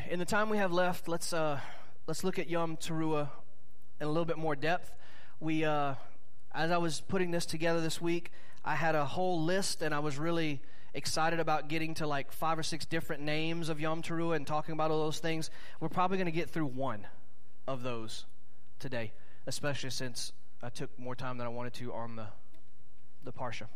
In the time we have left, let's look at Yom Teruah in a little bit more depth. As I was putting this together this week, I had a whole list, and I was really excited about getting to like 5 or 6 different names of Yom Teruah and talking about all those things. We're probably going to get through one of those today, especially since I took more time than I wanted to on the Parsha.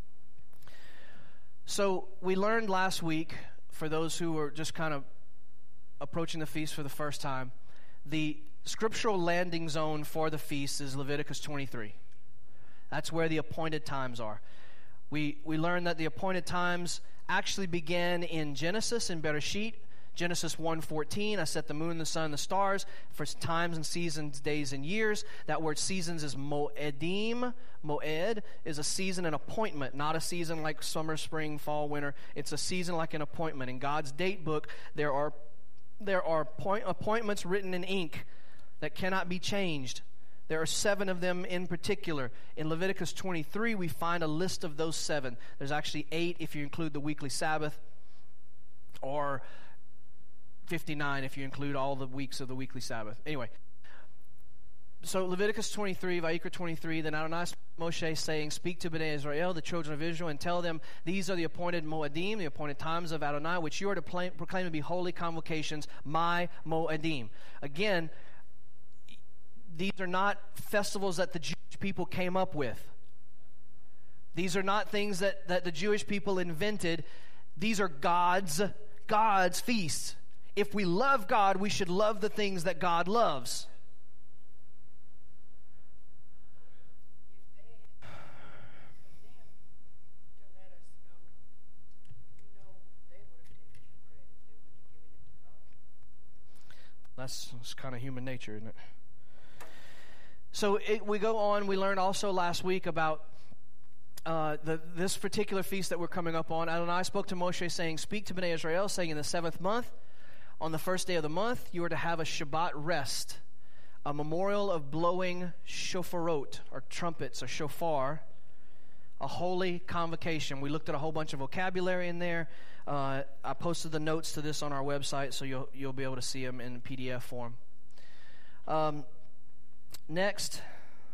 So we learned last week, for those who were just kind of approaching the feast for the first time, the scriptural landing zone for the feast is Leviticus 23. That's where the appointed times are. We learned that the appointed times actually began in Genesis, in Bereshit. Genesis 1:14, I set the moon, the sun, the stars for times and seasons, days and years. That word seasons is moedim. Moed is a season, an appointment, not a season like summer, spring, fall, winter. It's a season like an appointment. In God's date book, there are appointments written in ink that cannot be changed. There are 7 of them in particular. In Leviticus 23, we find a list of those 7. There's actually 8 if you include the weekly Sabbath, or 59 if you include all the weeks of the weekly Sabbath. Anyway, so Leviticus 23, Vayikra 23, then Adonai Moshe saying, "Speak to Bnei Israel, the children of Israel, and tell them, these are the appointed Moedim, the appointed times of Adonai, which you are to proclaim to be holy convocations, my Moedim." Again, these are not festivals that the Jewish people came up with. These are not things that the Jewish people invented. These are God's feasts. If we love God, we should love the things that God loves. That's kind of human nature, isn't it? So we go on. We learned also last week about this particular feast that we're coming up on. Adonai spoke to Moshe saying, "Speak to Bnei Israel, saying, in the 7th month, on the first day of the month, you are to have a Shabbat rest, a memorial of blowing shofarot, or trumpets, or shofar, a holy convocation." We looked at a whole bunch of vocabulary in there. I posted the notes to this on our website, so you'll be able to see them in PDF form. Next,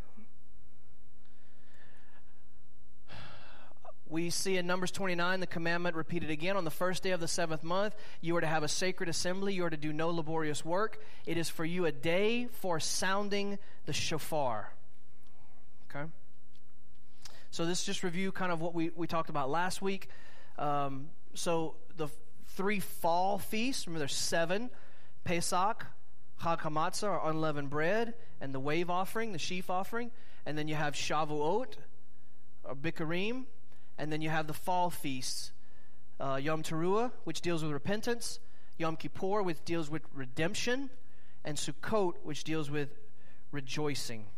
we see in Numbers 29 the commandment repeated again. On the first day of the 7th month, you are to have a sacred assembly. You are to do no laborious work. It is for you a day for sounding the shofar. Okay? So this just review kind of what we talked about last week. So the 3 fall feasts, remember there's 7, Pesach, Chag HaMatzah, or unleavened bread, and the wave offering, the sheaf offering. And then you have Shavuot, or Bikurim. And then you have the fall feasts, Yom Teruah, which deals with repentance, Yom Kippur, which deals with redemption, and Sukkot, which deals with rejoicing.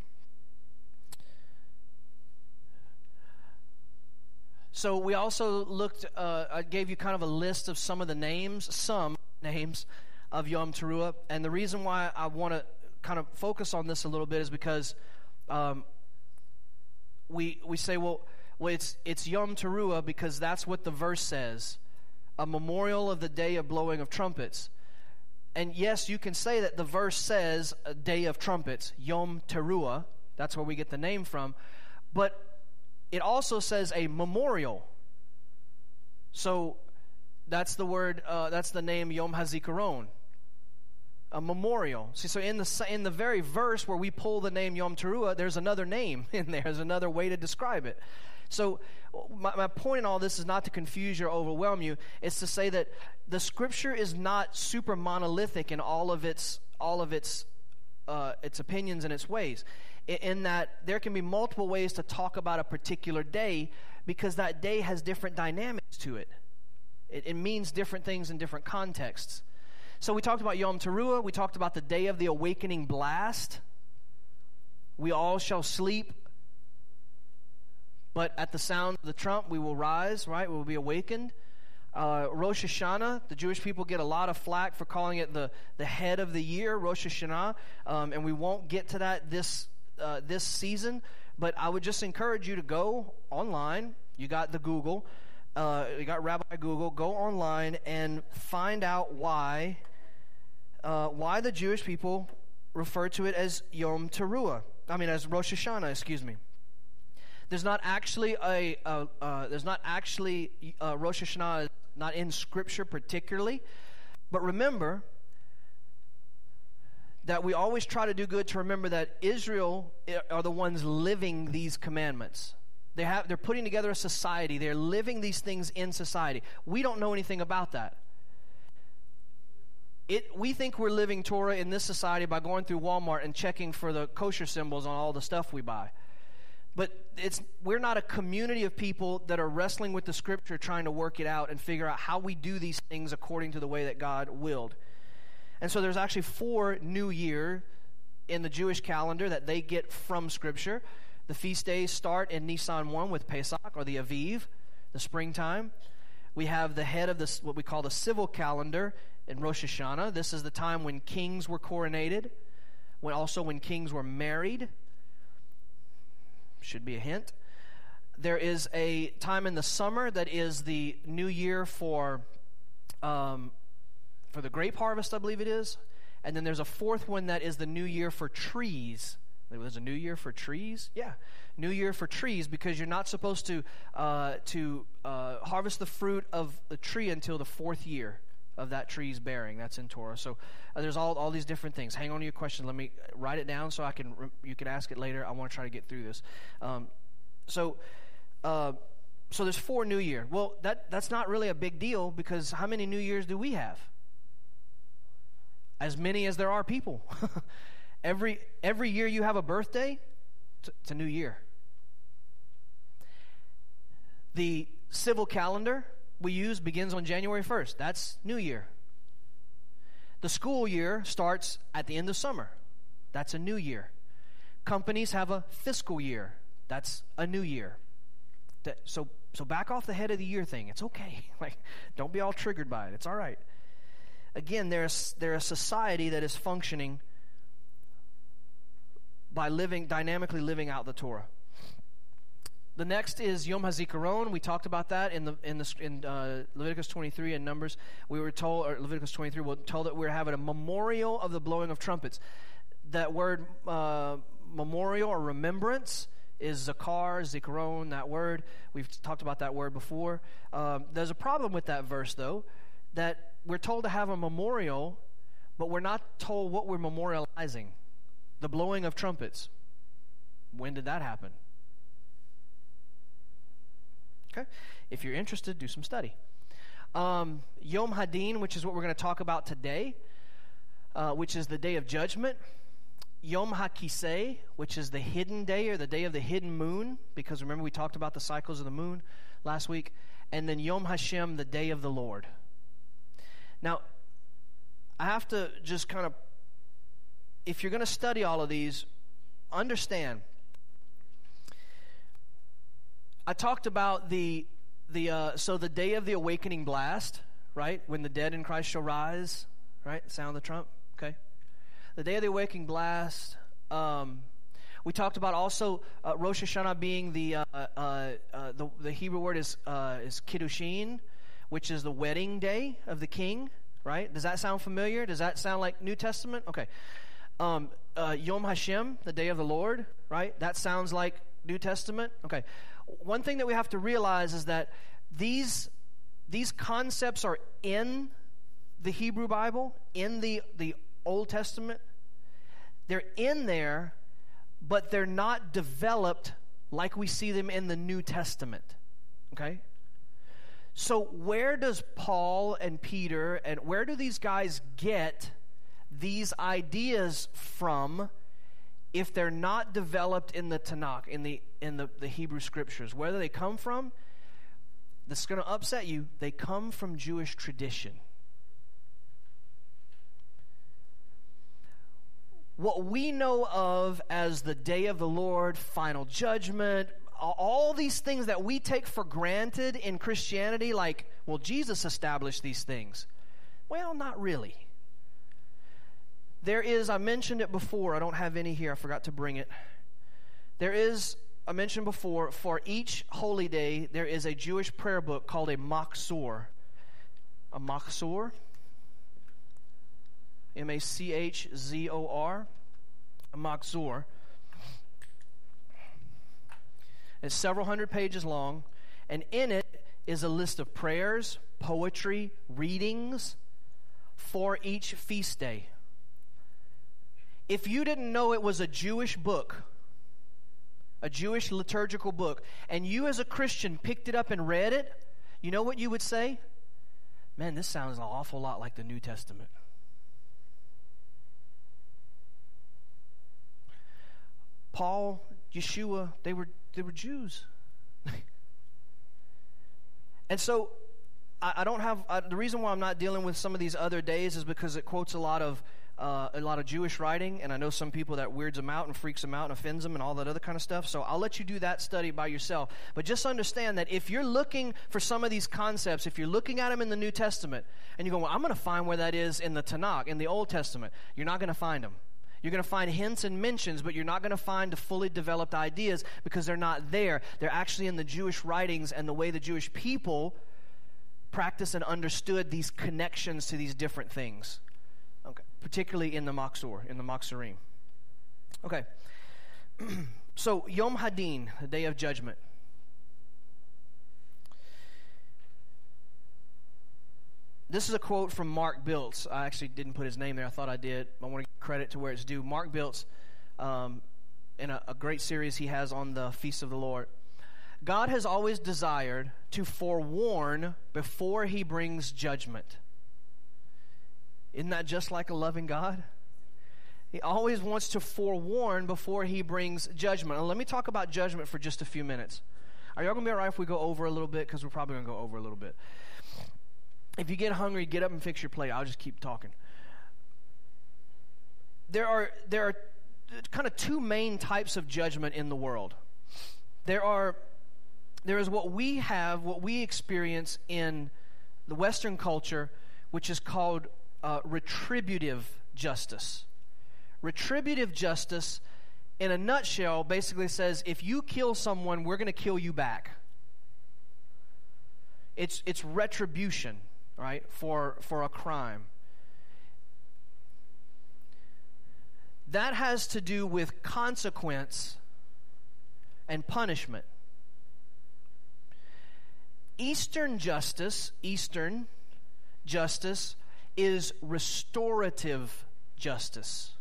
So we also looked, I gave you kind of a list of some names of Yom Teruah. And the reason why I want to kind of focus on this a little bit is because we say, well, it's Yom Teruah because that's what the verse says, a memorial of the day of blowing of trumpets. And yes, you can say that the verse says a day of trumpets, Yom Teruah. That's where we get the name from. But it also says a memorial. So that's the word, that's the name Yom HaZikaron, a memorial. See, so in the very verse where we pull the name Yom Teruah, there's another name in there. There's another way to describe it. So my point in all this is not to confuse you or overwhelm you. It's to say that the Scripture is not super monolithic in all of its opinions and its ways. In that there can be multiple ways to talk about a particular day because that day has different dynamics to it. It means different things in different contexts. So we talked about Yom Teruah. We talked about the day of the awakening blast. We all shall sleep, but at the sound of the trump we will rise, right? We will be awakened. Rosh Hashanah, the Jewish people get a lot of flack for calling it the head of the year, Rosh Hashanah, and we won't get to that this season, but I would just encourage you to go online. You got the Google, you got Rabbi Google. Go online and find out why why the Jewish people refer to it as Yom Teruah. As Rosh Hashanah, excuse me. There's not actually Rosh Hashanah is not in Scripture particularly, but remember that we always try to do good to remember that Israel are the ones living these commandments. They're putting together a society. They're living these things in society. We don't know anything about that. We think we're living Torah in this society by going through Walmart and checking for the kosher symbols on all the stuff we buy. But we're not a community of people that are wrestling with the Scripture, trying to work it out and figure out how we do these things according to the way that God willed. And so there's actually 4 new year in the Jewish calendar that they get from Scripture. The feast days start in Nisan 1 with Pesach, or the Aviv, the springtime. We have the head of this, what we call the civil calendar, in Rosh Hashanah. This is the time when kings were coronated, when kings were married. Should be a hint. There is a time in the summer that is the new year for the grape harvest, I believe it is. And then there's a 4th one that is the new year for trees. There's a new year for trees? Yeah, new year for trees, because you're not supposed to harvest the fruit of the tree until the 4th year of that tree's bearing. That's in Torah. So there's all these different things. Hang on to your question. Let me write it down so you can ask it later. I want to try to get through this. So there's 4 New Year. Well, that's not really a big deal, because how many New Years do we have? As many as there are people. Every year you have a birthday, it's a new year. The civil calendar we use begins on January 1st. That's New Year. The school year starts at the end of summer. That's a new year. Companies have a fiscal year. That's a new year. So back off the head of the year thing. It's okay. Don't be all triggered by it. It's all right. Again, they're a society that is functioning by dynamically living out the Torah. The next is Yom HaZikaron. We talked about that in Leviticus 23 and Numbers. We were told, or Leviticus 23, we're told that we're having a memorial of the blowing of trumpets. That word memorial or remembrance is zakar, zikaron, that word. We've talked about that word before. There's a problem with that verse, though, that we're told to have a memorial, but we're not told what we're memorializing. The blowing of trumpets. When did that happen? Okay. If you're interested, do some study. Yom Hadin, which is what we're going to talk about today, which is the day of judgment. Yom HaKisei, which is the hidden day, or the day of the hidden moon, because remember we talked about the cycles of the moon last week. And then Yom Hashem, the day of the Lord. Now, I have to just kind of, if you're going to study all of these, understand. I talked about the day of the awakening blast, right? When the dead in Christ shall rise, right? The sound of the trump, okay? The day of the awakening blast. We talked about also Rosh Hashanah being the Hebrew word is Kiddushin, which is the wedding day of the king, right? Does that sound familiar? Does that sound like New Testament? Okay. Yom Hashem, the day of the Lord, right? That sounds like New Testament. Okay. One thing that we have to realize is that these concepts are in the Hebrew Bible, in the Old Testament. They're in there, but they're not developed like we see them in the New Testament. Okay? So where does Paul and Peter, and where do these guys get these ideas from if they're not developed in the Tanakh, in the Hebrew Scriptures? Where do they come from? This is going to upset you. They come from Jewish tradition. What we know of as the day of the Lord, final judgment, all these things that we take for granted in Christianity, like, well, Jesus established these things. Well, not really. There is, I mentioned it before, I don't have any here, I forgot to bring it. There is, I mentioned before, for each holy day, there is a Jewish prayer book called a Machzor. A Machzor? Machzor, Machzor. It's several hundred pages long, and in it is a list of prayers, poetry, readings for each feast day. If you didn't know it was a Jewish book, a Jewish liturgical book, and you as a Christian picked it up and read it, you know what you would say? Man, this sounds an awful lot like the New Testament. Paul, Yeshua, they were Jews. And so I don't have the reason why I'm not dealing with some of these other days is because it quotes a lot of Jewish writing, and I know some people that weirds them out and freaks them out and offends them and all that other kind of stuff. So I'll let you do that study by yourself. But just understand that if you're looking for some of these concepts, if you're looking at them in the New Testament, and you go, well, I'm going to find where that is in the Tanakh, in the Old Testament, you're not going to find them. You're going to find hints and mentions, but you're not going to find the fully developed ideas because they're not there. They're actually in the Jewish writings and the way the Jewish people practiced and understood these connections to these different things. Okay, particularly in the Machzor, in the Machzorim. Okay, so Yom Hadin, the Day of Judgment. This is a quote from Mark Biltz. I actually didn't put his name there. I thought I did. I want to give credit to where it's due. Mark Biltz, in a great series he has on the Feast of the Lord. God has always desired to forewarn before he brings judgment. Isn't that just like a loving God? He always wants to forewarn before he brings judgment. And let me talk about judgment for just a few minutes. Are y'all going to be all right if we go over a little bit? Because we're probably going to go over a little bit. If you get hungry, get up and fix your plate. I'll just keep talking. There are kind of two main types of judgment in the world. There is what we experience in the Western culture, which is called retributive justice. Retributive justice, in a nutshell, basically says, if you kill someone, we're going to kill you back. It's retribution, right, for a crime. That has to do with consequence and punishment. Eastern justice is restorative justice.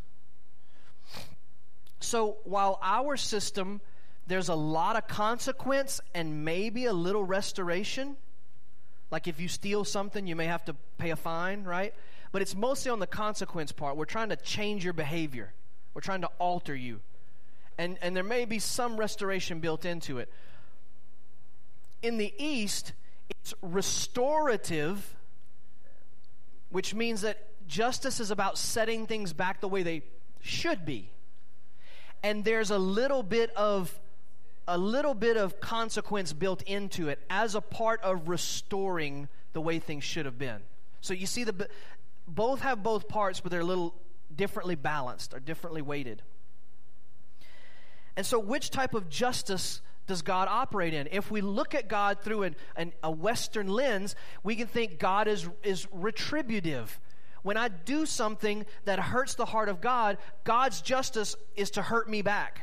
So while our system, there's a lot of consequence and maybe a little restoration, like if you steal something, you may have to pay a fine, right? But it's mostly on the consequence part. We're trying to change your behavior. We're trying to alter you. And there may be some restoration built into it. In the East, it's restorative, which means that justice is about setting things back the way they should be. And there's a little bit of consequence built into it as a part of restoring the way things should have been. So you see, both have both parts, but they're a little differently balanced or differently weighted. And so which type of justice does God operate in? If we look at God through a Western lens, we can think God is retributive. When I do something that hurts the heart of God, God's justice is to hurt me back.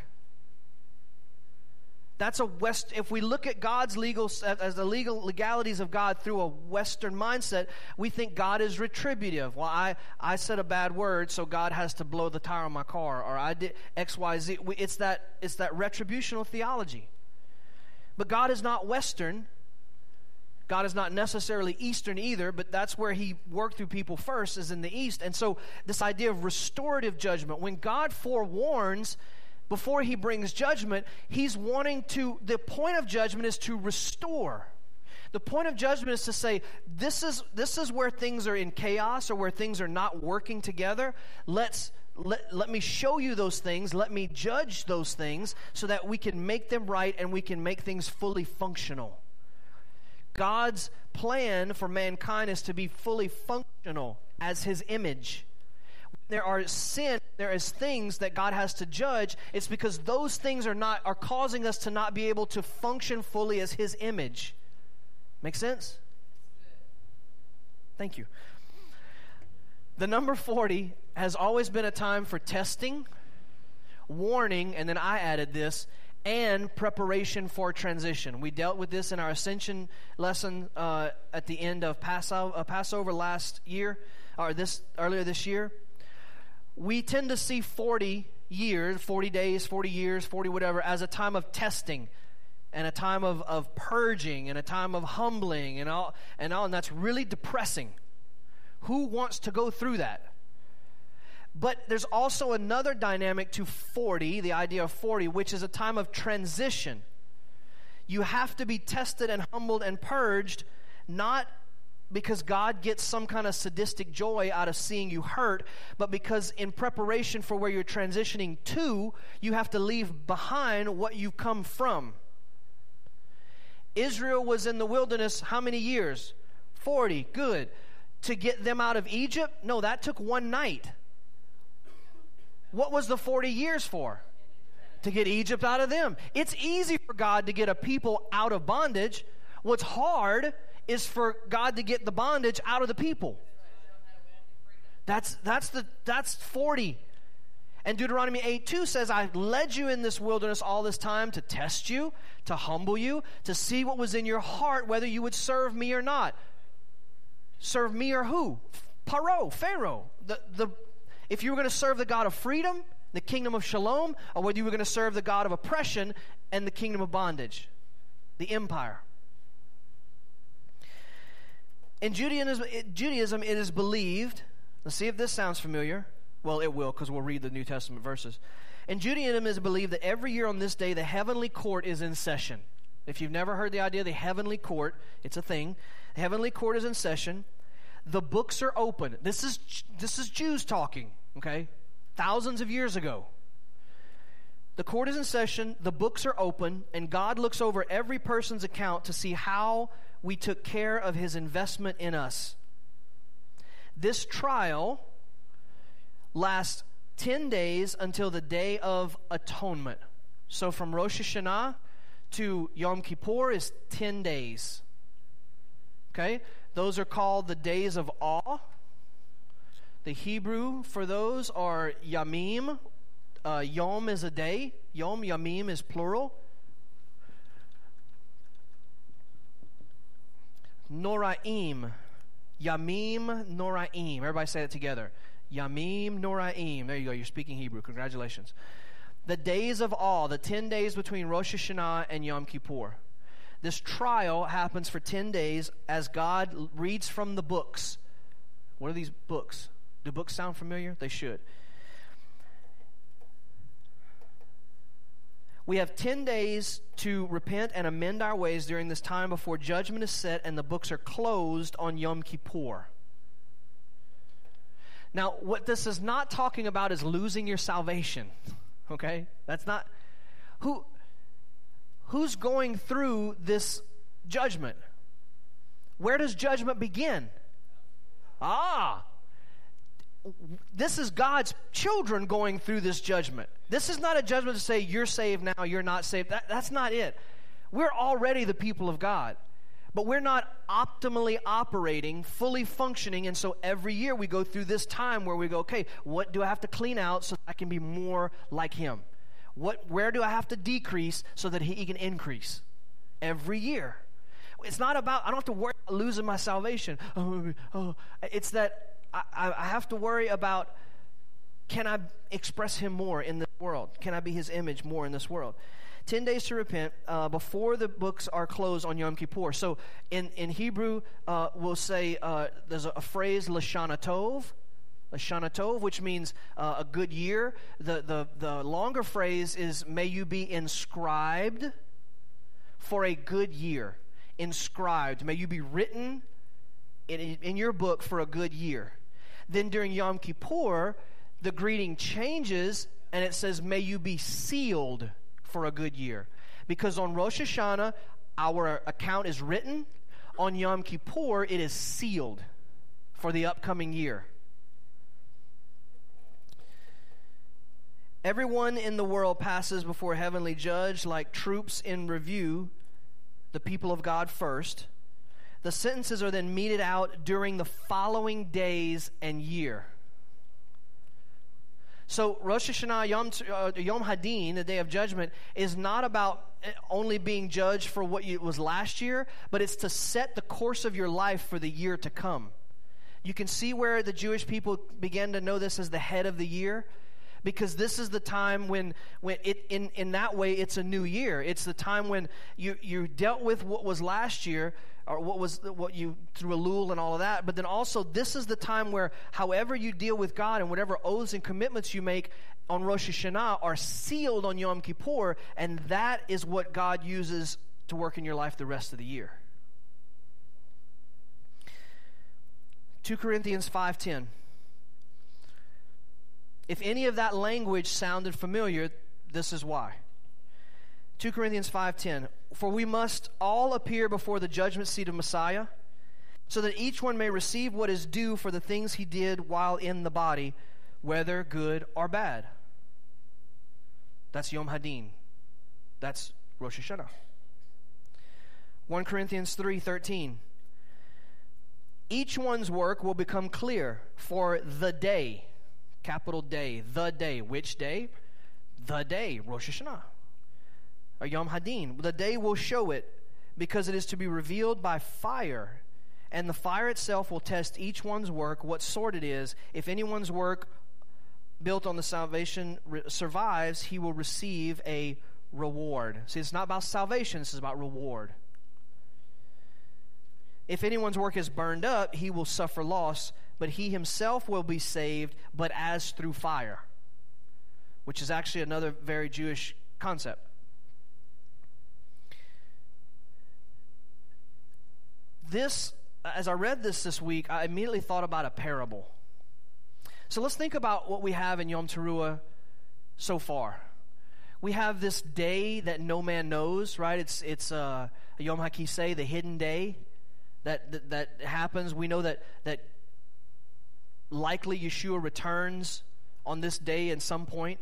That's if we look at God's legalities of God through a Western mindset, we think God is retributive. Well, I said a bad word, so God has to blow the tire on my car, or I did X, Y, Z. It's that retributional theology. But God is not Western. God is not necessarily Eastern either, but that's where he worked through people first, is in the East. And so this idea of restorative judgment, when God forewarns before he brings judgment, he's wanting to, the point of judgment is to restore. The point of judgment is to say, this is where things are in chaos or where things are not working together. Let me show you those things. Let me judge those things so that we can make them right and we can make things fully functional. God's plan for mankind is to be fully functional as his image. There is things that God has to judge. It's because those things are causing us to not be able to function fully as his image. Make sense? Thank you. The number 40 has always been a time for testing, warning, and then I added this, and preparation for transition. We dealt with this in our Ascension lesson at the end of Passover last year, or earlier this year. We tend to see 40 years, 40 days, 40 years, 40 whatever, as a time of testing and a time of purging and a time of humbling and all, and that's really depressing. Who wants to go through that? But there's also another dynamic to 40, the idea of 40, which is a time of transition. You have to be tested and humbled and purged, not because God gets some kind of sadistic joy out of seeing you hurt, but because in preparation for where you're transitioning to, you have to leave behind what you've come from. Israel was in the wilderness how many years? 40, good. To get them out of Egypt? No, that took one night. What was the 40 years for? To get Egypt out of them. It's easy for God to get a people out of bondage. What's hard is for God to get the bondage out of the people. That's 40. And Deuteronomy 8:2 says, I led you in this wilderness all this time to test you, to humble you, to see what was in your heart, whether you would serve me or not. Serve me or who? Pharaoh. If you were going to serve the God of freedom, the kingdom of shalom, or whether you were going to serve the God of oppression and the kingdom of bondage, the empire. In Judaism, it is believed, let's see if this sounds familiar. Well, it will, because we'll read the New Testament verses. In Judaism, it is believed that every year on this day, the heavenly court is in session. If you've never heard the idea of the heavenly court, it's a thing. The heavenly court is in session. The books are open. This is Jews talking, okay? Thousands of years ago. The court is in session, the books are open, and God looks over every person's account to see how we took care of his investment in us. This trial lasts 10 days until the Day of Atonement. So from Rosh Hashanah to Yom Kippur is 10 days. Okay? Those are called the days of awe. The Hebrew for those are yamim. Yom is a day. Yom, yamim is plural. Noraim. Yamim, noraim. Everybody say it together. Yamim, noraim. There you go. You're speaking Hebrew. Congratulations. The days of awe, the 10 days between Rosh Hashanah and Yom Kippur. This trial happens for 10 days as God reads from the books. What are these books? Do books sound familiar? They should. We have 10 days to repent and amend our ways during this time before judgment is set and the books are closed on Yom Kippur. Now, what this is not talking about is losing your salvation. Okay? That's not... Who's going through this judgment? Where does judgment begin? This is God's children going through this judgment. This is not a judgment to say you're saved now, you're not saved. That's not it. We're already the people of God. But we're not optimally operating, fully functioning, and so every year we go through this time where we go, okay, what do I have to clean out so I can be more like him? Where do I have to decrease so that he can increase? Every year. It's not about, I don't have to worry about losing my salvation. It's that I have to worry about, can I express him more in this world? Can I be his image more in this world? 10 days to repent before the books are closed on Yom Kippur. So in Hebrew, we'll say there's a phrase, Lashana Tov. Lashana Tov, which means a good year. The longer phrase is, may you be inscribed for a good year. Inscribed. May you be written in your book for a good year. Then during Yom Kippur, the greeting changes and it says, may you be sealed for a good year. Because on Rosh Hashanah, our account is written. On Yom Kippur, it is sealed for the upcoming year. Everyone in the world passes before a heavenly judge like troops in review, the people of God first. The sentences are then meted out during the following days and year. So Rosh Hashanah, Yom Hadin, the Day of Judgment, is not about only being judged for what it was last year, but it's to set the course of your life for the year to come. You can see where the Jewish people began to know this as the head of the year, because this is the time when in that way it's a new year. It's the time when you dealt with what was last year, or what you through Elul and all of that, but then also this is the time where however you deal with God and whatever oaths and commitments you make on Rosh Hashanah are sealed on Yom Kippur, and that is what God uses to work in your life the rest of the year. 2 Corinthians 5:10. If any of that language sounded familiar, this is why. 2 Corinthians 5:10. For we must all appear before the judgment seat of Messiah, so that each one may receive what is due for the things he did while in the body, whether good or bad. That's Yom Hadin. That's Rosh Hashanah. 1 Corinthians 3:13. Each one's work will become clear for the day. Capital day. The day. Which day? The day. Rosh Hashanah. Or Yom Hadin. The day will show it, because it is to be revealed by fire. And the fire itself will test each one's work, what sort it is. If anyone's work built on the salvation survives, he will receive a reward. See, it's not about salvation, this is about reward. If anyone's work is burned up, he will suffer loss, but he himself will be saved, but as through fire. Which is actually another very Jewish concept. This, as I read this week, I immediately thought about a parable. So let's think about what we have in Yom Teruah so far. We have this day that no man knows, right? It's Yom HaKisei, the hidden day that happens. We know that likely Yeshua returns on this day at some point.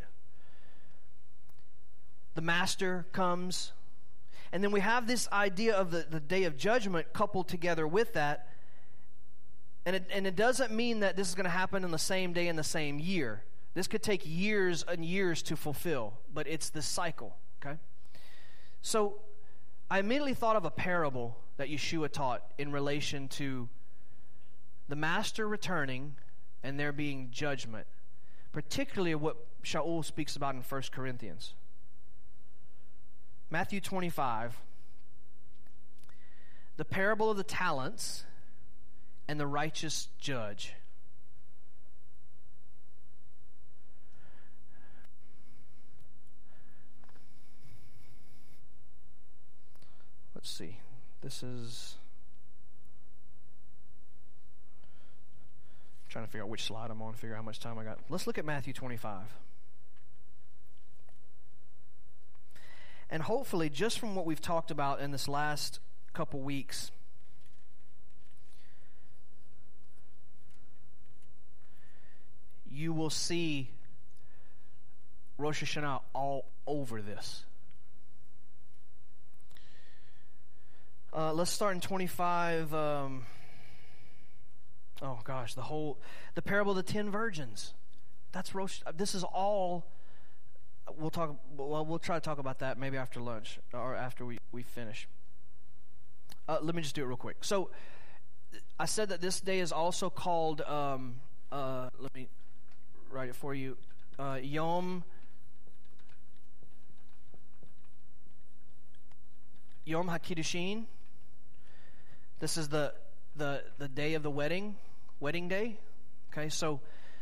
The Master comes. And then we have this idea of the day of judgment coupled together with that. And it doesn't mean that this is going to happen on the same day in the same year. This could take years and years to fulfill, but it's this cycle, okay? So I immediately thought of a parable that Yeshua taught in relation to the Master returning and there being judgment, particularly what Shaul speaks about in 1 Corinthians. Matthew 25, the parable of the talents and the righteous judge. Let's see. This is... I'm trying to figure out which slide I'm on, figure out how much time I got. Let's look at Matthew 25. And hopefully, just from what we've talked about in this last couple weeks, you will see Rosh Hashanah all over this. Let's start in 25. The parable of the 10 virgins. That's Rosh. This is all. We'll try to talk about that maybe after lunch or after we finish. Let me just do it real quick. So, I said that this day is also called. Let me write it for you. Yom HaKiddushin. This is the day of the wedding day. Okay, so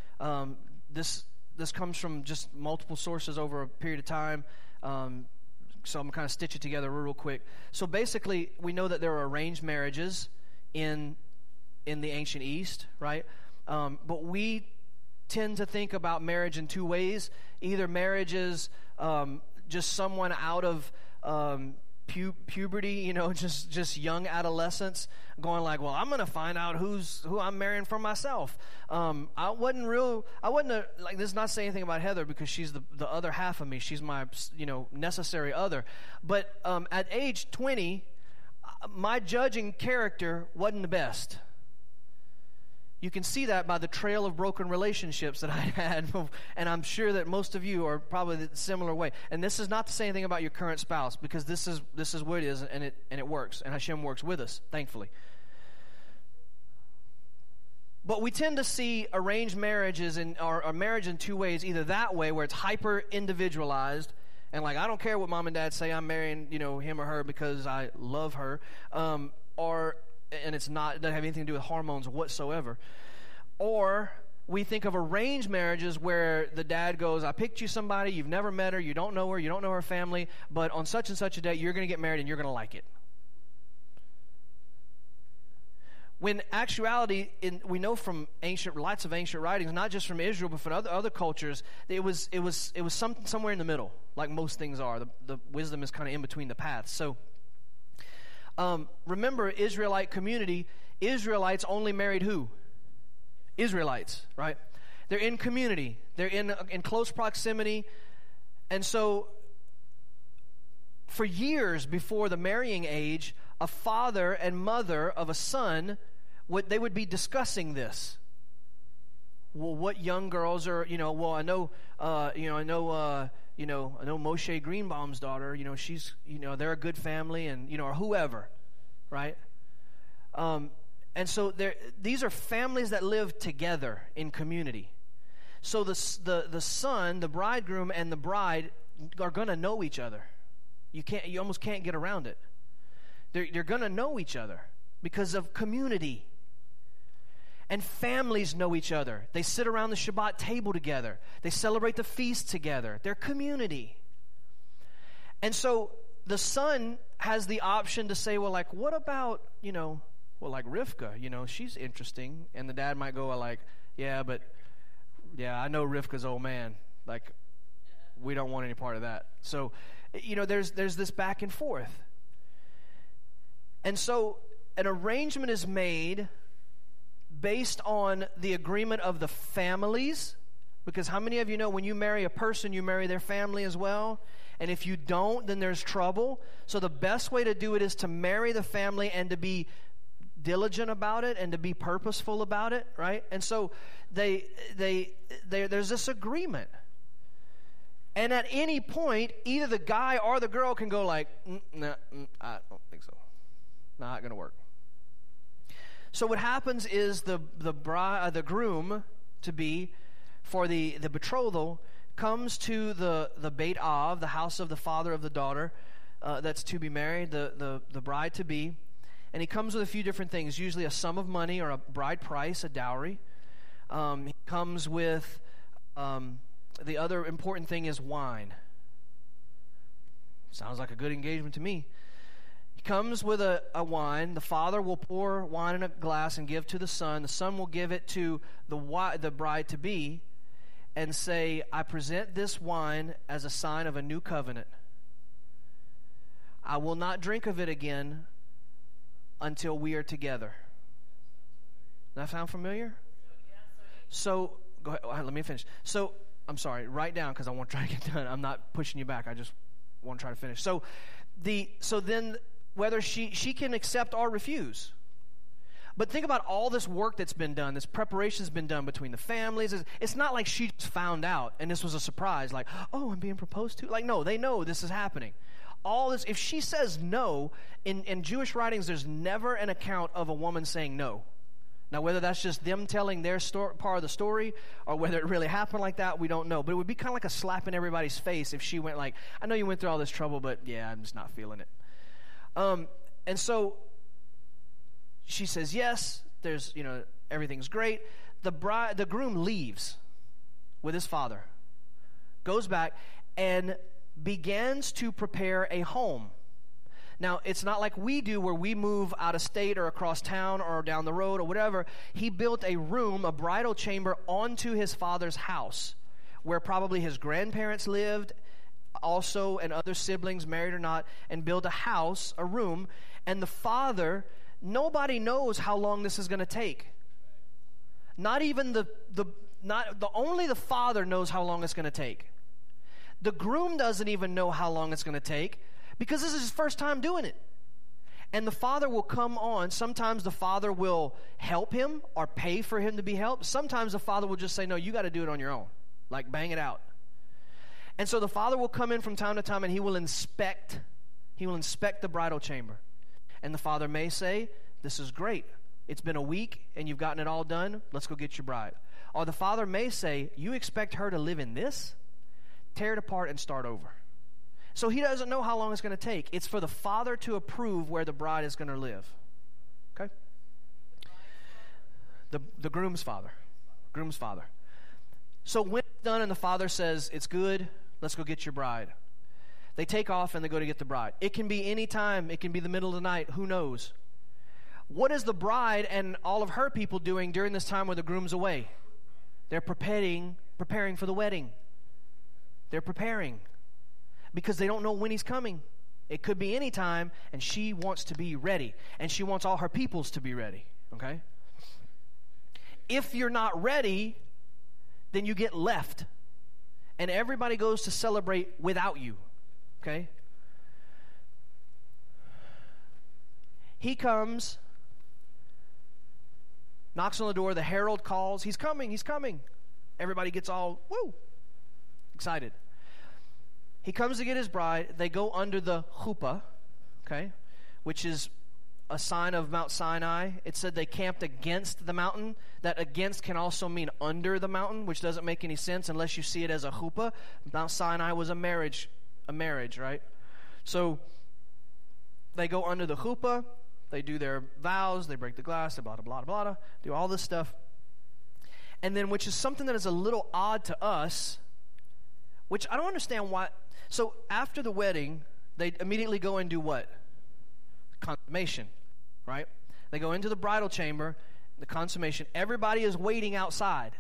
this comes from just multiple sources over a period of time. So I'm going to kind of stitch it together real quick. So basically, we know that there are arranged marriages in the ancient East, right? But we tend to think about marriage in two ways. Either marriage is just someone out of puberty, just young adolescence, going like, well, I'm going to find out who I'm marrying for myself. This is not saying anything about Heather because she's the other half of me. She's my, necessary other. But at age 20, my judging character wasn't the best. You can see that by the trail of broken relationships that I had, and I'm sure that most of you are probably the similar way. And this is not to say anything about your current spouse, because this is what it is, and it works, and Hashem works with us, thankfully. But we tend to see arranged marriages or marriage in two ways: either that way, where it's hyper individualized, and like, I don't care what mom and dad say, I'm marrying him or her because I love her, and it doesn't have anything to do with hormones whatsoever. Or we think of arranged marriages where the dad goes, I picked you somebody, you've never met her, you don't know her, you don't know her family, but on such and such a day, you're going to get married and you're going to like it. When actuality, we know from lots of ancient writings, not just from Israel, but from other cultures, it was somewhere in the middle, like most things are. The wisdom is kind of in between the paths. So, remember, Israelite community, Israelites only married who? Israelites, right? They're in community. They're in close proximity. And so, for years before the marrying age, a father and mother of a son, they would be discussing this. Well, what young girls are, I know Moshe Greenbaum's daughter, she's, they're a good family, and, or whoever, right? And so these are families that live together in community. So the son, the bridegroom, and the bride are going to know each other. You almost can't get around it. They're going to know each other because of community. And families know each other. They sit around the Shabbat table together. They celebrate the feast together. They're community. And so the son has the option to say, well, like, what about, like Rivka, she's interesting. And the dad might go, I know Rivka's old man. Like, we don't want any part of that. So, there's this back and forth. And so an arrangement is made based on the agreement of the families, because how many of you know when you marry a person, you marry their family as well? And if you don't, then there's trouble. So the best way to do it is to marry the family and to be diligent about it and to be purposeful about it, right? And so there's this agreement. And at any point, either the guy or the girl can go like, I don't think so. Not going to work. So what happens is the groom to be for the betrothal comes to the Beit Av, the house of the father of the daughter that's to be married, the bride to be, and he comes with a few different things. Usually a sum of money or a bride price, a dowry. He comes with the other important thing is wine. Sounds like a good engagement to me. Comes with a wine. The father will pour wine in a glass and give to the son. The son will give it to the bride-to-be and say, I present this wine as a sign of a new covenant. I will not drink of it again until we are together. Does that sound familiar? So, go ahead, let me finish. So, I'm sorry, write down because I want to try to get done. I'm not pushing you back. I just want to try to finish. So then whether she can accept or refuse. But think about all this work that's been done, this preparation's been done between the families. It's not like she just found out and this was a surprise, like, oh, I'm being proposed to. Like, no, they know this is happening. All this, if she says no, in Jewish writings, there's never an account of a woman saying no. Now, whether that's just them telling their part of the story or whether it really happened like that, we don't know. But it would be kind of like a slap in everybody's face if she went like, I know you went through all this trouble, but yeah, I'm just not feeling it. And so she says yes. There's, everything's great. The groom leaves with his father, goes back, and begins to prepare a home. Now, it's not like we do where we move out of state or across town or down the road or whatever. He built a room, a bridal chamber, onto his father's house where probably his grandparents lived also and other siblings, married or not, and built a house, a room. And the father, nobody knows how long this is going to take. Not even only the father knows how long it's going to take. The groom doesn't even know how long it's going to take because this is his first time doing it. And the father will come on. Sometimes the father will help him or pay for him to be helped. Sometimes the father will just say, no, you got to do it on your own. Like, bang it out. And so the father will come in from time to time and he will inspect the bridal chamber. And the father may say, this is great. It's been a week and you've gotten it all done. Let's go get your bride. Or the father may say, you expect her to live in this? Tear it apart and start over. So he doesn't know how long it's going to take. It's for the father to approve where the bride is going to live. Okay? The groom's father. Groom's father. So when it's done and the father says, it's good, let's go get your bride. They take off and they go to get the bride. It can be any time. It can be the middle of the night. Who knows? What is the bride and all of her people doing during this time where the groom's away? They're preparing for the wedding. They're preparing. Because they don't know when he's coming. It could be any time, and she wants to be ready. And she wants all her peoples to be ready. Okay? If you're not ready, then you get left. And everybody goes to celebrate without you. Okay? He comes, knocks on the door, the herald calls, he's coming. Everybody gets all, woo, excited. He comes to get his bride. They go under the chuppah, okay, which is a sign of Mount Sinai. It said they camped against the mountain. That against can also mean under the mountain, which doesn't make any sense unless you see it as a chuppah. Mount Sinai was a marriage, right? So they go under the chuppah. They do their vows. They break the glass. They blah, blah, blah, blah, do all this stuff. And then, which is something that is a little odd to us, which I don't understand why. So after the wedding, they immediately go and do what? Consummation, right? They go into the bridal chamber, the consummation. Everybody is waiting outside.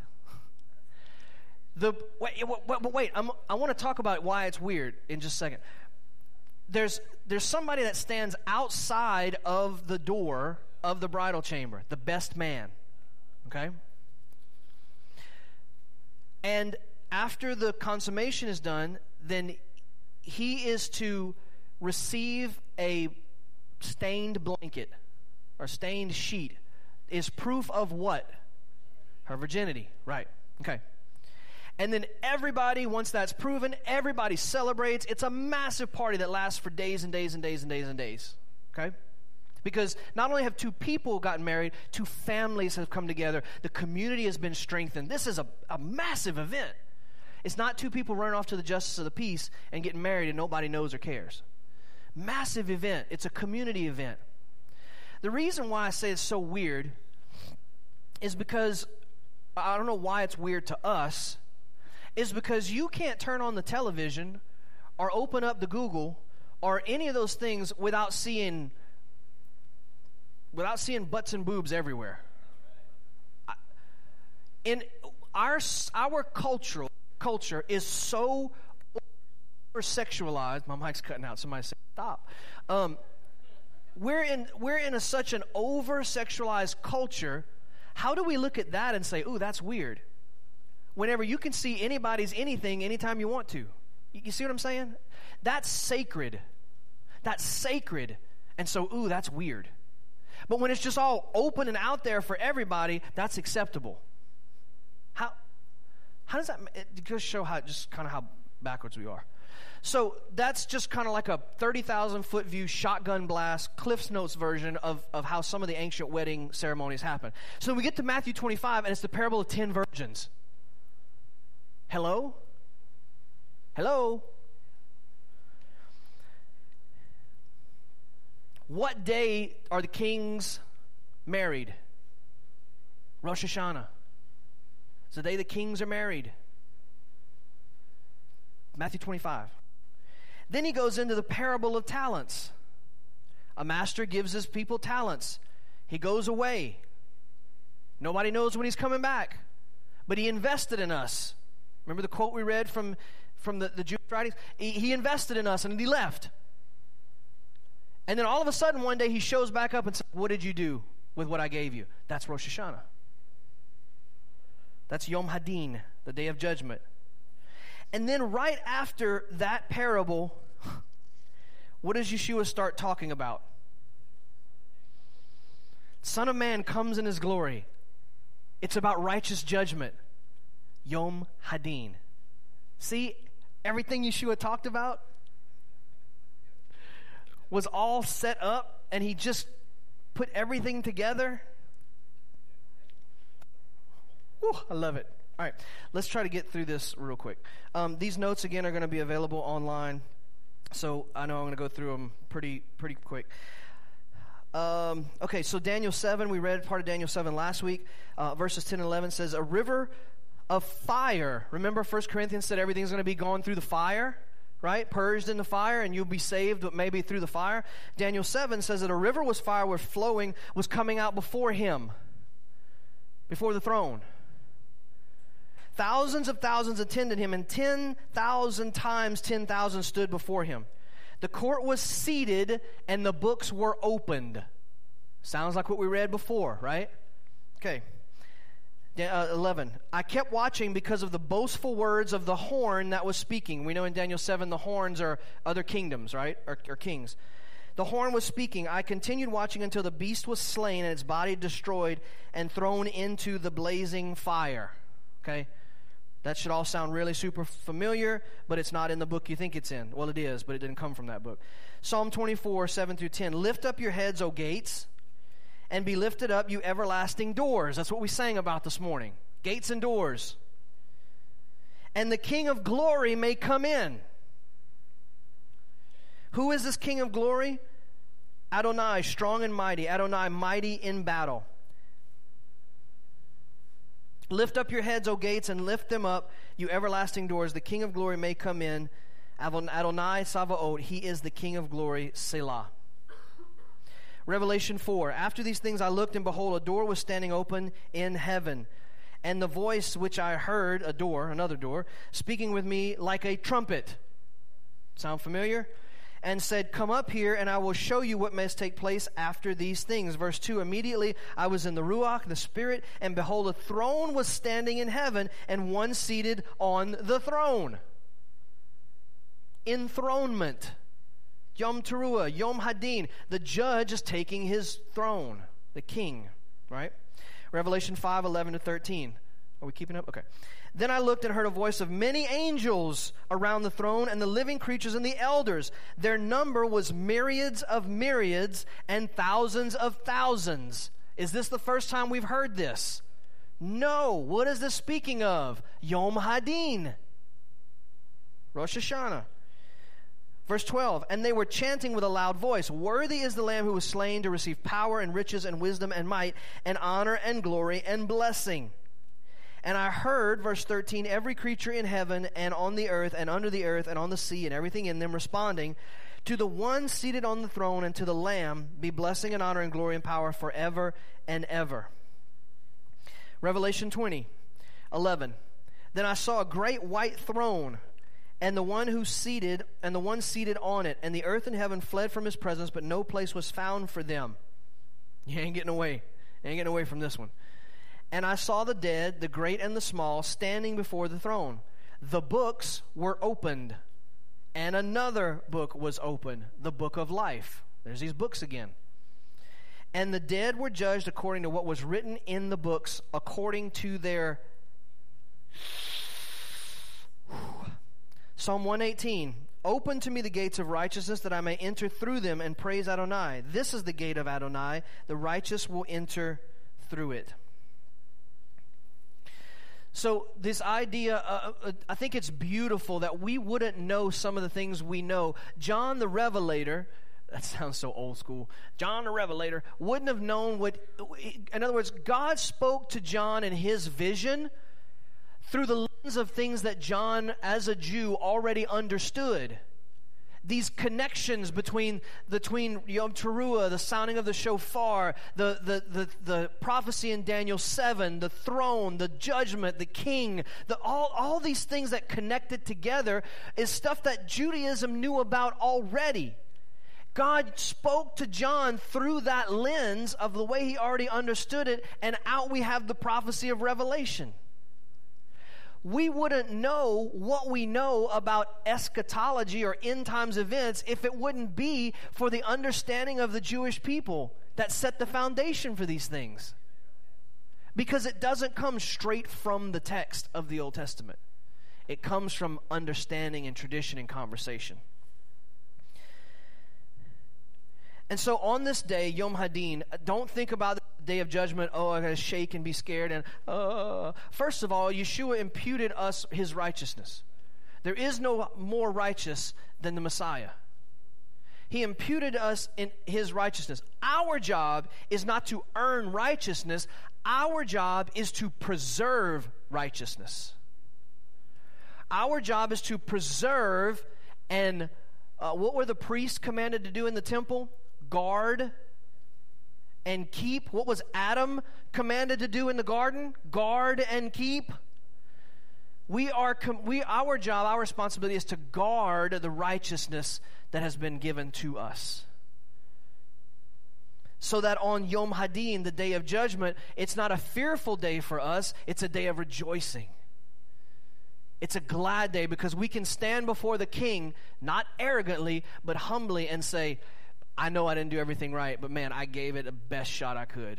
Wait, I want to talk about why it's weird in just a second. There's somebody that stands outside of the door of the bridal chamber, the best man, okay? And after the consummation is done, then he is to receive a stained blanket or stained sheet. Is proof of what? Her virginity, right? Okay. And then everybody, once that's proven, everybody celebrates. It's a massive party that lasts for days and days and days and days and days. Okay? Because not only have two people gotten married, two families have come together. The community has been strengthened. This is a massive event. It's not two people running off to the justice of the peace and getting married and nobody knows or cares. Massive event. It's a community event. The reason why I say it's so weird is because, I don't know why it's weird to us, is because you can't turn on the television or open up the Google or any of those things without seeing butts and boobs everywhere. In our culture is so over-sexualized. My mic's cutting out. Somebody say stop. We're in such an over-sexualized culture. How do we look at that and say, ooh, that's weird? Whenever you can see anybody's anything anytime you want to. You see what I'm saying? That's sacred. That's sacred. And so, ooh, that's weird. But when it's just all open and out there for everybody, that's acceptable. How does that, it goes to show how backwards we are. So that's just kind of like a 30,000 foot view shotgun blast, Cliff's Notes version of how some of the ancient wedding ceremonies happen. So we get to Matthew 25 and it's the parable of 10 virgins. Hello? Hello? What day are the kings married? Rosh Hashanah. It's the day the kings are married. Matthew 25. Then he goes into the parable of talents. A master gives his people talents. He goes away. Nobody knows when he's coming back. But he invested in us. Remember the quote we read from the Jewish writings? He invested in us and he left. And then all of a sudden one day he shows back up and says, what did you do with what I gave you? That's Rosh Hashanah. That's Yom Hadin, the day of judgment. And then right after that parable, what does Yeshua start talking about? Son of Man comes in his glory. It's about righteous judgment. Yom Hadin. See, everything Yeshua talked about was all set up, and he just put everything together. Whew, I love it. All right, let's try to get through this real quick. These notes, again, are going to be available online, so I know I'm going to go through them pretty quick. Okay, so Daniel 7, we read part of Daniel 7 last week. Verses 10 and 11 says, a river of fire. Remember 1 Corinthians said everything's going to be gone through the fire, right? Purged in the fire, and you'll be saved, but maybe through the fire. Daniel 7 says that a river was fire, was flowing, was coming out before him, before the throne. Thousands of thousands attended him, and 10,000 times 10,000 stood before him. The court was seated, and the books were opened. Sounds like what we read before, right? Okay. 11. I kept watching because of the boastful words of the horn that was speaking. We know in Daniel 7 the horns are other kingdoms, right? Or kings. The horn was speaking. I continued watching until the beast was slain and its body destroyed and thrown into the blazing fire. Okay? That should all sound really super familiar, but it's not in the book you think it's in. Well, it is, but it didn't come from that book. Psalm 24, 7 through 10. Lift up your heads, O gates, and be lifted up, you everlasting doors. That's what we sang about this morning. Gates and doors. And the King of glory may come in. Who is this King of glory? Adonai, strong and mighty. Adonai, mighty in battle. Lift up your heads, O gates, and lift them up, you everlasting doors. The King of glory may come in. Adonai Savaot, he is the King of glory, Selah. Revelation 4. After these things I looked, and behold, a door was standing open in heaven. And the voice which I heard, a door, another door, speaking with me like a trumpet. Sound familiar? And said, come up here, and I will show you what must take place after these things. Verse 2, immediately I was in the Ruach, the Spirit, and behold, a throne was standing in heaven, and one seated on the throne. Enthronement. Yom Teruah, Yom Hadin. The judge is taking his throne, the king, right? Revelation 5, 11 to 13. Are we keeping up? Okay. Then I looked and heard a voice of many angels around the throne and the living creatures and the elders. Their number was myriads of myriads and thousands of thousands. Is this the first time we've heard this? No. What is this speaking of? Yom Hadin. Rosh Hashanah. Verse 12, and they were chanting with a loud voice, worthy is the Lamb who was slain to receive power and riches and wisdom and might and honor and glory and blessing. And I heard, verse 13, every creature in heaven and on the earth and under the earth and on the sea and everything in them responding, to the one seated on the throne and to the Lamb be blessing and honor and glory and power forever and ever. Revelation 20, 11. Then I saw a great white throne, and the one seated on it, and the earth and heaven fled from his presence, but no place was found for them. You ain't getting away. You ain't getting away from this one. And I saw the dead, the great and the small, standing before the throne. The books were opened, and another book was opened, the book of life. There's these books again. And the dead were judged according to what was written in the books, according to their... Psalm 118, open to me the gates of righteousness, that I may enter through them and praise Adonai. This is the gate of Adonai. The righteous will enter through it. So this idea, I think it's beautiful that we wouldn't know some of the things we know. John the Revelator, that sounds so old school. John the Revelator wouldn't have known what, in other words, God spoke to John in his vision through the lens of things that John, as a Jew, already understood. These connections between Yom Teruah, the sounding of the shofar, the prophecy in Daniel 7, the throne, the judgment, the king, all these things that connected together is stuff that Judaism knew about already. God spoke to John through that lens of the way he already understood it, and out we have the prophecy of Revelation. we wouldn't know what we know about eschatology or end times events if it wouldn't be for the understanding of the Jewish people that set the foundation for these things. Because it doesn't come straight from the text of the Old Testament. It comes from understanding and tradition and conversation. And so on this day, Yom Hadin, don't think about the day of judgment, oh, I got to shake and be scared. And first of all, Yeshua imputed us his righteousness. There is no more righteous than the Messiah. He imputed us in his righteousness. Our job is not to earn righteousness. Our job is to preserve righteousness. Our job is to preserve and what were the priests commanded to do in the temple? Guard and keep. What was Adam commanded to do in the garden? Guard and keep. Our job, our responsibility is to guard the righteousness that has been given to us. So that on Yom Hadin, the day of judgment, it's not a fearful day for us, it's a day of rejoicing. It's a glad day because we can stand before the King, not arrogantly, but humbly and say, I know I didn't do everything right, but man, I gave it the best shot I could.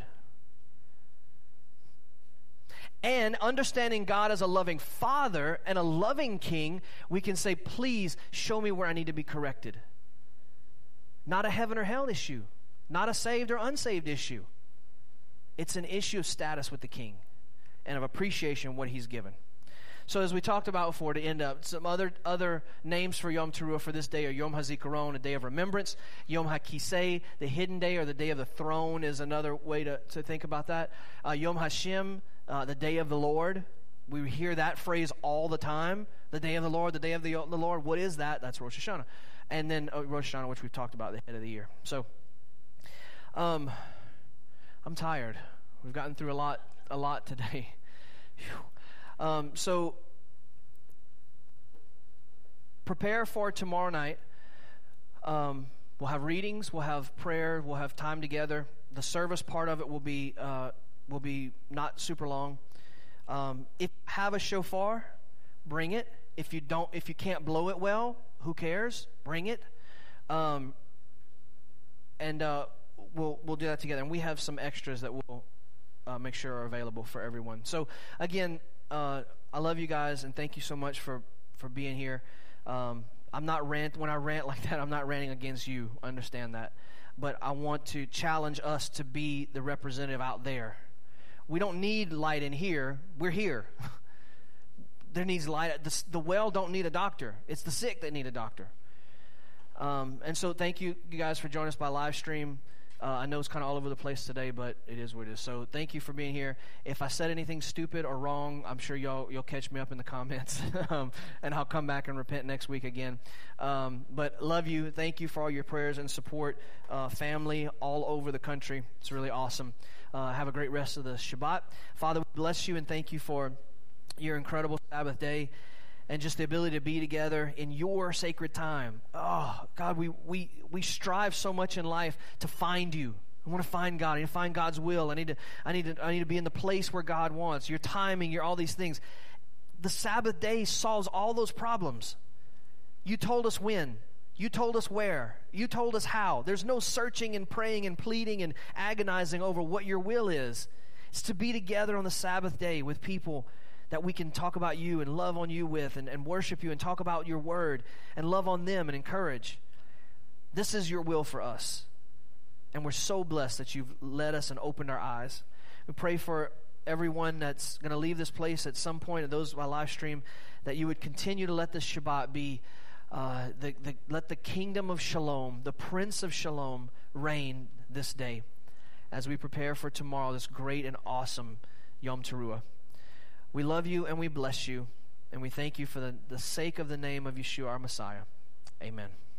And understanding God as a loving Father and a loving King, we can say, please show me where I need to be corrected. Not a heaven or hell issue. Not a saved or unsaved issue. It's an issue of status with the King and of appreciation of what he's given. So as we talked about before, to end up, some other names for Yom Teruah for this day are Yom HaZikaron, a day of remembrance. Yom HaKisei, the hidden day or the day of the throne is another way to think about that. Yom HaShem, the day of the Lord. We hear that phrase all the time. The day of the Lord, the day of the Lord. What is that? That's Rosh Hashanah. And then Rosh Hashanah, which we've talked about, the head of the year. So, I'm tired. We've gotten through a lot today. So prepare for tomorrow night. We'll have readings, we'll have prayer, we'll have time together. The service part of it will be not super long. If you have a shofar, bring it. If you can't blow it well, who cares? Bring it. And we'll do that together. And we have some extras that we'll make sure are available for everyone. So again, I love you guys, and thank you so much for being here. When I rant like that, I'm not ranting against you. Understand that. But I want to challenge us to be the representative out there. We don't need light in here. We're here. There needs light. The well don't need a doctor. It's the sick that need a doctor. And so thank you guys for joining us by live stream. I know it's kind of all over the place today, but it is what it is. So thank you for being here. If I said anything stupid or wrong, I'm sure you'll catch me up in the comments, and I'll come back and repent next week again. But love you. Thank you for all your prayers and support. Family all over the country. It's really awesome. Have a great rest of the Shabbat. Father, we bless you and thank you for your incredible Sabbath day. And just the ability to be together in your sacred time. Oh, God, we strive so much in life to find you. I want to find God. I need to find God's will. I need to be in the place where God wants. Your timing, your all these things. The Sabbath day solves all those problems. You told us when. You told us where. You told us how. There's no searching and praying and pleading and agonizing over what your will is. It's to be together on the Sabbath day with people that we can talk about you and love on you with and worship you and talk about your word and love on them and encourage. This is your will for us. And we're so blessed that you've led us and opened our eyes. We pray for everyone that's going to leave this place at some point, and those by live stream, that you would continue to let this Shabbat be, let the kingdom of Shalom, the Prince of Shalom, reign this day as we prepare for tomorrow, this great and awesome Yom Teruah. We love you and we bless you, and we thank you for the sake of the name of Yeshua, our Messiah. Amen.